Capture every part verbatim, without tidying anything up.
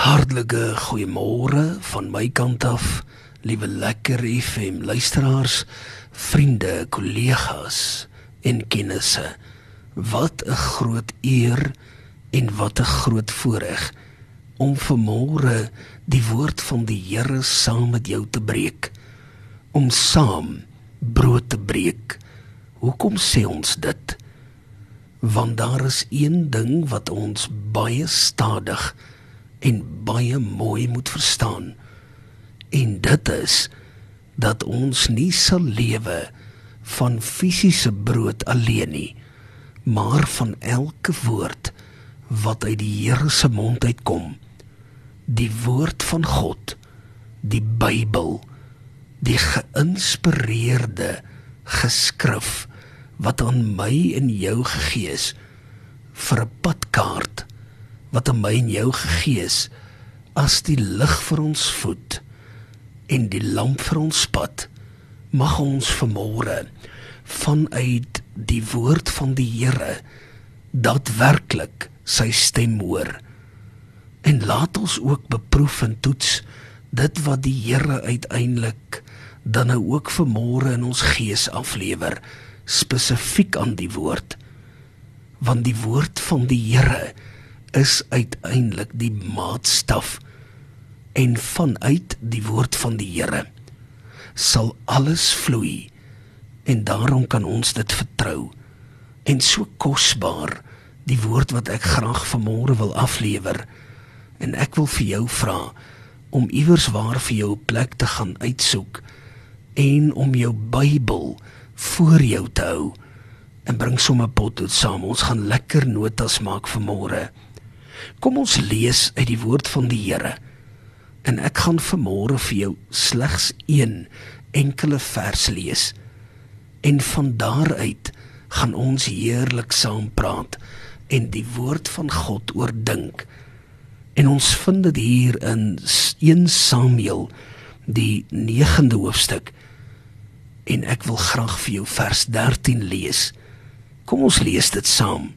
Hartlike goeiemôre van my kant af, liewe Lekker F M luisteraars, vriende, kollegas en kennisse. Wat 'n groot eer en wat 'n groot voorreg om vanmôre die woord van die Here saam met jou te breek, om saam brood te breek. Hoekom sê ons dit? Want daar is een ding wat ons baie stadig en baie mooi moet verstaan, en dit is dat ons nie sal lewe van fisiese brood alleen nie, maar van elke woord wat uit die Here se mond uitkom, die woord van God, die Bybel, die geïnspireerde geskrif wat aan my en jou gegee is, vir 'n padkaart wat aan my en jou gegee is, as die lig vir ons voet en die lamp vir ons pad. Mag ons vanmôre vanuit die woord van die Here daadwerklik sy stem hoor. En laat ons ook beproef en toets dit wat die Here uiteindelik dan nou ook vanmôre in ons gees aflewer, spesifiek aan die woord. Want die woord van die Here is uiteindelik die maatstaf, en vanuit die woord van die Here sal alles vloei, en daarom kan ons dit vertrou. En so kosbaar, die woord wat ek graag vanmôre wil aflewer, en ek wil vir jou vra, om iewers waar vir jou 'n plek te gaan uitsoek, en om jou Bybel voor jou te hou, en bring sommer potlood saam, ons gaan lekker notas maak vanmôre. Kom ons lees uit die woord van die Here, en ek gaan vanmôre vir jou slegs een enkele vers lees, en van daaruit gaan ons heerlik saam praat, en die woord van God oordink, en ons vind dit hier in Eerste Samuel, die negende hoofstuk, en ek wil graag vir jou vers dertien lees. Kom ons lees dit saam.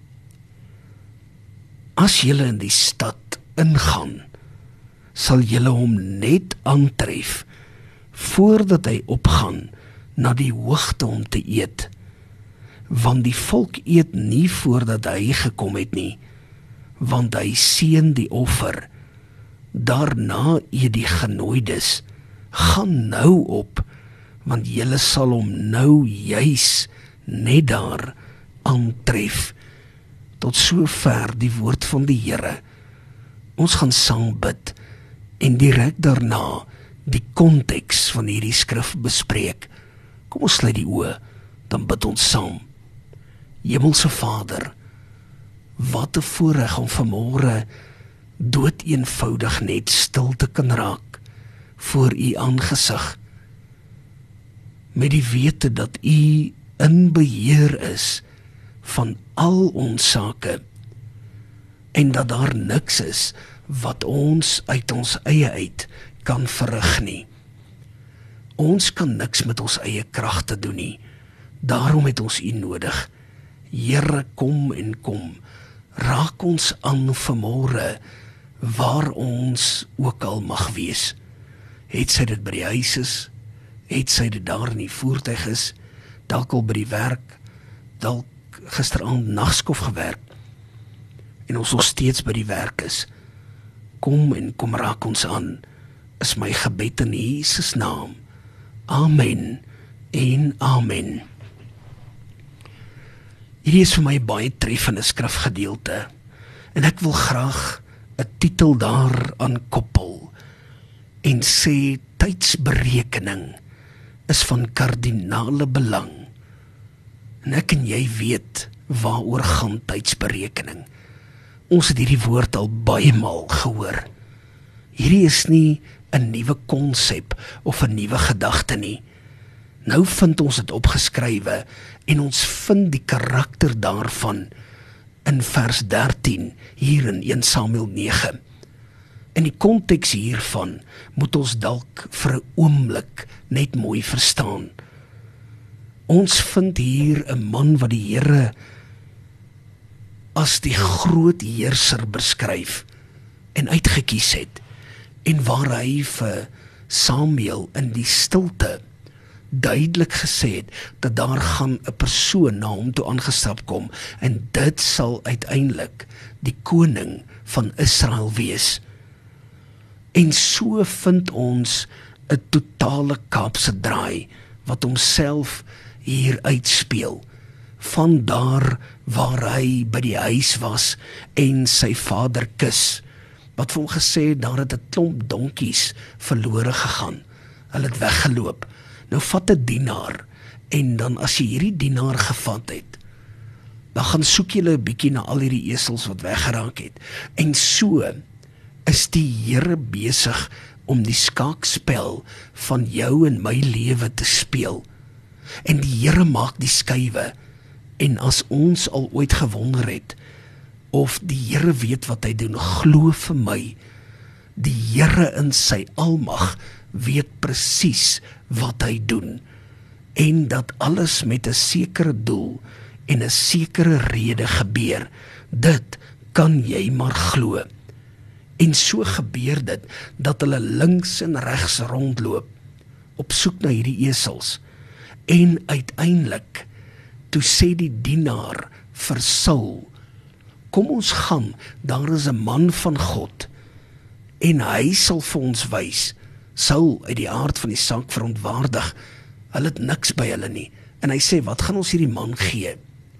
As julle in die stad ingaan, sal julle hom net aantref, voordat hy opgaan na die hoogte om te eet. Want die volk eet nie voordat hy gekom het nie, want hy seën die offer. Daarna eet die genooides. Gaan nou op, want julle sal hom nou juis net daar aantref. Tot sover die woord van die Here. Ons gaan saam bid en direk daarna die konteks van hierdie skrif bespreek. Kom ons sluit die oë, dan bid ons saam. Hemelse Vader, wat 'n voorreg om vanmôre dood eenvoudig net stil te kan raak voor U aangesig, met die wete dat U in beheer is van al ons sake, en dat daar niks is wat ons uit ons eie uit kan verrig nie. Ons kan niks met ons eie kragte doen nie, daarom het ons U nodig. Here, kom en kom, raak ons aan vanmôre, waar ons ook al mag wees. Het sy dit by die huis is, het sy dit daar in die voertuig is, dalk al by die werk, dalk gisteraand nagskof gewerk, en ons nog steeds by die werk is. Kom en kom raak ons aan, is my gebed in Jesus naam. Amen en amen. Hierdie is vir my baie treffende skrifgedeelte, en ek wil graag 'n titel daaraan koppel, en sê tydsberekening is van kardinale belang. En ek en jy weet waaroor gaan tydsberekening. Ons het hierdie woord al baie maal gehoor. Hierdie is nie 'n nuwe konsep of 'n nuwe gedagte nie. Nou vind ons dit opgeskrywe, en ons vind die karakter daarvan in vers dertien, hier in Eerste Samuel nege. In die konteks hiervan moet ons dalk vir 'n oomblik net mooi verstaan. Ons vind hier 'n man wat die Here as die groot heerser beskryf, en uitgekies het, en waar hy vir Samuel in die stilte duidelik gesê het, dat daar gaan 'n persoon na hom toe aangestap kom, en dit sal uiteindelik die koning van Israel wees. En so vind ons 'n totale Kaapse draai, wat homself hier uitspeel, van daar waar hy by die huis was, en sy vader kus, wat vir hom gesê het, daar het 'n klomp donkies verlore gegaan, hulle het weggeloop. Nou vat 'n dienaar, en dan as jy hierdie dienaar gevat het, dan gaan soek jy 'n bietjie na al hierdie esels wat weggeraak het. En so is die Here besig om die skaakspel van jou en my lewe te speel. En die Here maak die skuwe. En as ons al ooit gewonder het, of die Here weet wat hy doen, glo vir my, die Here in sy almag weet presies wat hy doen, en dat alles met 'n sekere doel en 'n sekere rede gebeur. Dit kan jy maar glo. En so gebeur dit, dat hulle links en regs rondloop, op soek na hierdie esels, en uiteindelik, toe sê die dienaar vir Saul, kom ons gaan, daar is 'n man van God, en hy sal vir ons wys. Saul uit die aard van die saak verontwaardig, hulle het niks by hulle nie, en hy sê, wat gaan ons hierdie man gee?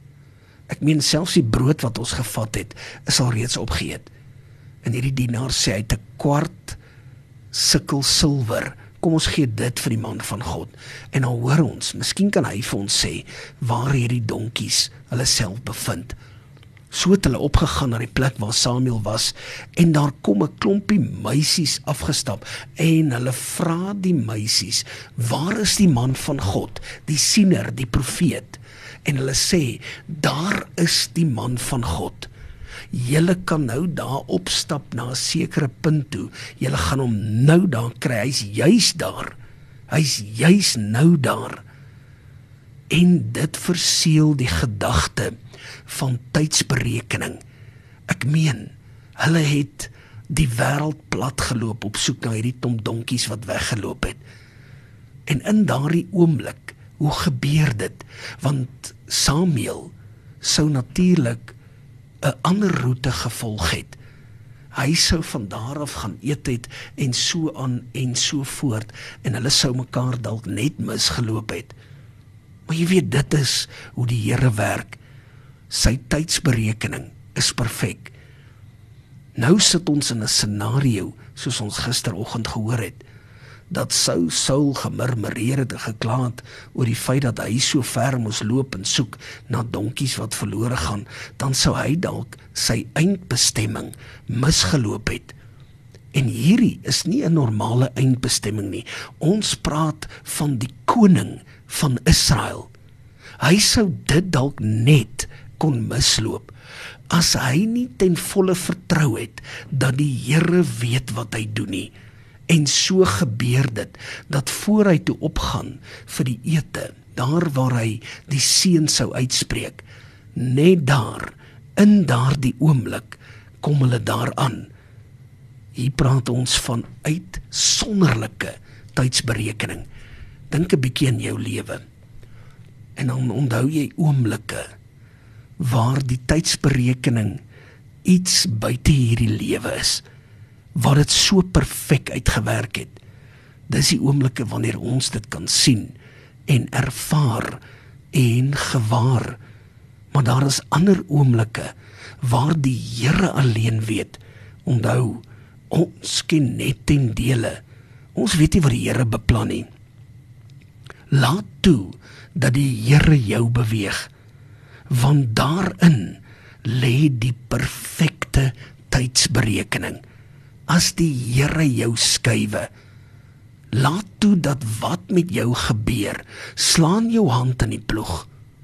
Ek meen, selfs die brood wat ons gevat het, is al reeds opgeëet. En hierdie dienaar sê, hy het 'n kwart sikkel silwer, kom ons gee dit vir die man van God. En dan hoor ons, miskien kan hy vir ons sê, waar hierdie donkies hulle self bevind. So het hulle opgegaan na die plek waar Samuel was, en daar kom 'n klompie meisies afgestap, en hulle vra die meisies, waar is die man van God, die siener, die profeet? En hulle sê, daar is die man van God. Julle kan nou daar opstap na 'n sekere punt toe, julle gaan hom nou daar kry, hy's juis daar, hy's juis nou daar. En dit verseël die gedagte van tydsberekening. Ek meen, hulle het die wêreld plat geloop op soek na hierdie klomp donkies wat weggeloop het. En in daardie oomblik, hoe gebeur dit? Want Samuel sou natuurlik 'n ander roete gevolg het. Hy sou van daar af gaan eet het, en so aan en so voort, en hulle sou mekaar dalk net misgeloop het. Maar jy weet, dit is hoe die Here werk. Sy tydsberekening is perfek. Nou sit ons in 'n scenario, soos ons gisteroggend gehoor het, dat sou Saul gemurmureer het en gekla het oor die feit dat hy so ver moes loop en soek na donkies wat verlore gaan, dan sou hy dalk sy eindbestemming misgeloop het. En hierdie is nie 'n normale eindbestemming nie. Ons praat van die koning van Israel. Hy sou dit dalk net kon misloop, as hy nie ten volle vertrou het, dat die Here weet wat hy doen nie. En so gebeur dit, dat voor hy toe opgaan vir die ete, daar waar hy die seën sou uitspreek, net daar, in daardie oomblik, kom hulle daaraan. Hier praat ons van uitsonderlike tydsberekening. Dink 'n bietjie in jou lewe, en dan onthou jy oomblikke, waar die tydsberekening iets buite hierdie lewe is, waar dit so perfek uitgewerk het. Dis die oomblikke wanneer ons dit kan sien, en ervaar, en gewaar. Maar daar is ander oomblikke, waar die Here alleen weet. Onthou, ons ken net ten dele. Ons weet nie wat die Here beplan nie. Laat toe, dat die Here jou beweeg, want daarin lê die perfekte tydsberekening. As die Here jou skuwe, laat toe dat wat met jou gebeur, slaan jou hand in die ploeg.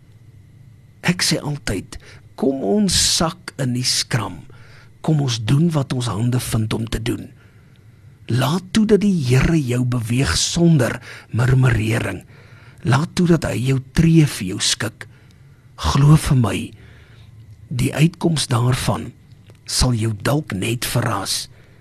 Ek sê altyd, kom ons sak in die skram, kom ons doen wat ons hande vind om te doen. Laat toe dat die Here jou beweeg sonder murmurering. Laat toe dat hy jou tree vir jou skik. Glo vir my, die uitkoms daarvan sal jou dalk net verras.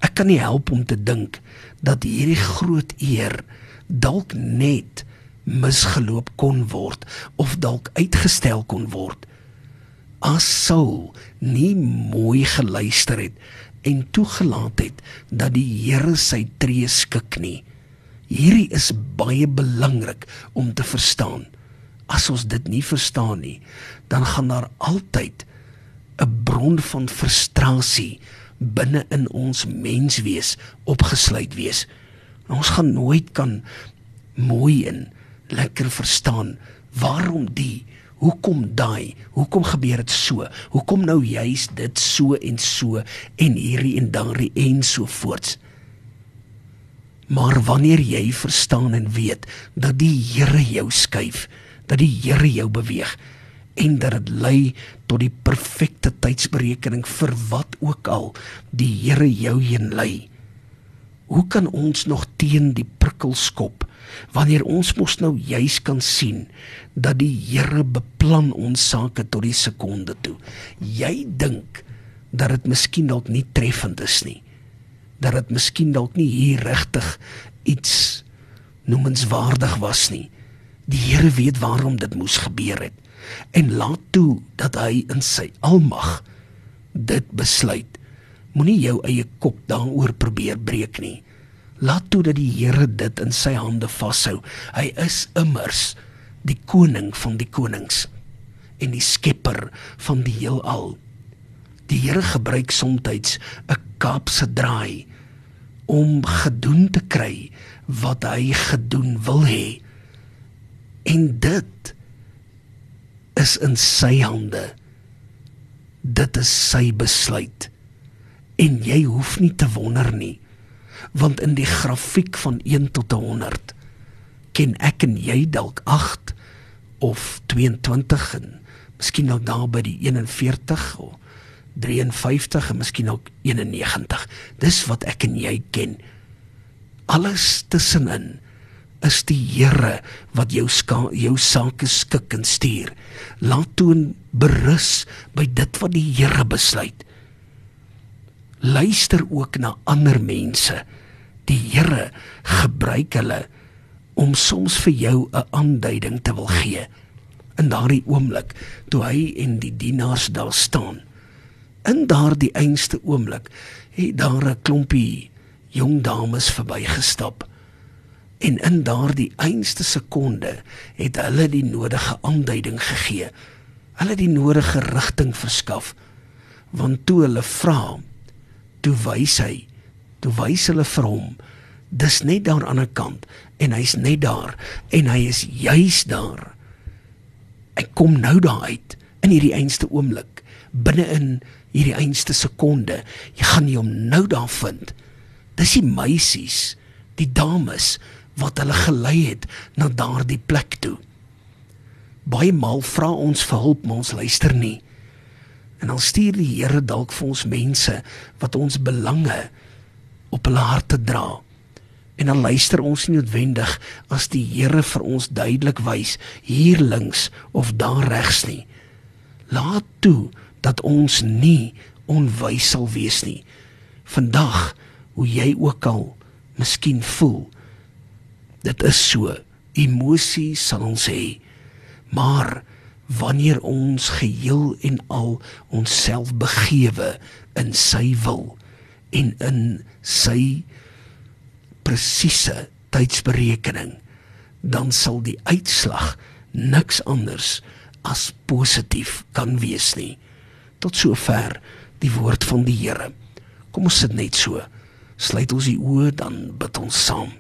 Ek kan nie help om te dink dat hierdie groot eer dalk net misgeloop kon word of dalk uitgestel kon word. As Saul nie mooi geluister het en toegelaat het dat die Here sy tree skik nie. Hierdie is baie belangrik om te verstaan. As ons dit nie verstaan nie, dan gaan daar altyd 'n bron van frustrasie binne in ons menswees opgesluit wees. Ons gaan nooit kan mooi en lekker verstaan waarom die, hoekom daai, hoekom gebeur dit so, hoekom nou juist dit so en so en hierdie en daardie en so voorts. Maar wanneer jy verstaan en weet dat die Here jou skuif, dat die Here jou beweeg en dat dit lei tot die perfekte tydsberekening vir wat ook al die Here jou heen lei. Hoe kan ons nog teen die prikkels skop wanneer ons mos nou juis kan sien dat die Here beplan ons sake tot die sekonde toe? Jy dink dat dit miskien dalk nie treffend is nie, dat dit miskien dalk nie hier regtig iets noemenswaardig was nie. Die Here weet waarom dit moes gebeur het en laat toe dat hy in sy almag dit besluit. Moenie jou eie kop daaroor probeer breek nie. Laat toe dat die Here dit in sy hande vashou. Hy is immers die koning van die konings en die skepper van die heelal. Die Here gebruik soms 'n Kaapse draai om gedoen te kry wat hy gedoen wil hê. En dit is in sy hande. Dit is sy besluit. En jy hoef nie te wonder nie, want in die grafiek van een tot honderd ken ek en jy dalk agt of tweeëntwintig en miskien dalk daar by die eenenveertig of drieënvyftig en miskien ook eenennegentig. Dis wat ek en jy ken. Alles tussenin is die Here wat jou, ska, jou sake skik en stuur. Laat toe berus by dit wat die Here besluit. Luister ook na ander mense. Die Here gebruik hulle om soms vir jou 'n aanduiding te wil gee. In daardie oomblik, toe hy en die dienaars daar staan, in daardie einste oomblik, het daar 'n klompie jong dames verbygestap. En in daardie einste sekonde het hulle die nodige aanduiding gegee. Hulle die nodige rigting verskaf. Want toe hulle vra, toe wys hy, toe wys hulle vir hom, dis net daar aan die kant, en hy's net daar, en hy is juis daar. Hy kom nou daar uit, in hierdie einste oomblik, binne in hierdie einste sekonde, jy gaan nie hom nou daar vind. Dis die meisies, die dames, wat hulle gelei het na daardie plek toe. Baie maal vra ons vir hulp, maar ons luister nie. En dan stuur die Here dalk vir ons mense wat ons belange op hulle harte dra. En dan luister ons nie noodwendig as die Here vir ons duidelik wys, hier links of daar regs nie. Laat toe dat ons nie onwys sal wees nie. Vandag, hoe jy ook al miskien voel, dit is so, emosie sal ons hê, maar wanneer ons geheel en al onsself begewe in sy wil en in sy presiese tydsberekening, dan sal die uitslag niks anders as positief kan wees nie. Tot sover die woord van die Here. Kom ons sit net so, sluit ons die oë, dan bid ons saam.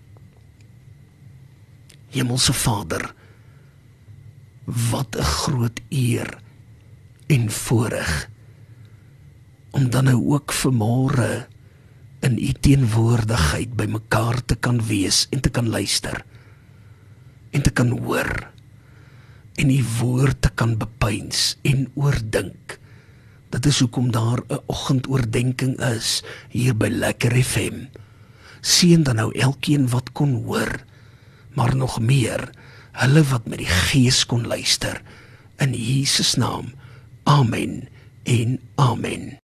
Hemelse Vader, wat 'n groot eer en voorreg om dan nou ook vanmôre in u teenwoordigheid by mekaar te kan wees en te kan luister en te kan hoor en u woord te kan bepeins en oordink. Dit is hoekom daar 'n oggendoordenking is hier by Lekker F M. Seën dan nou elkeen wat kon hoor, maar nog meer, hulle wat met die Gees kon luister. In Jesus naam, amen en amen.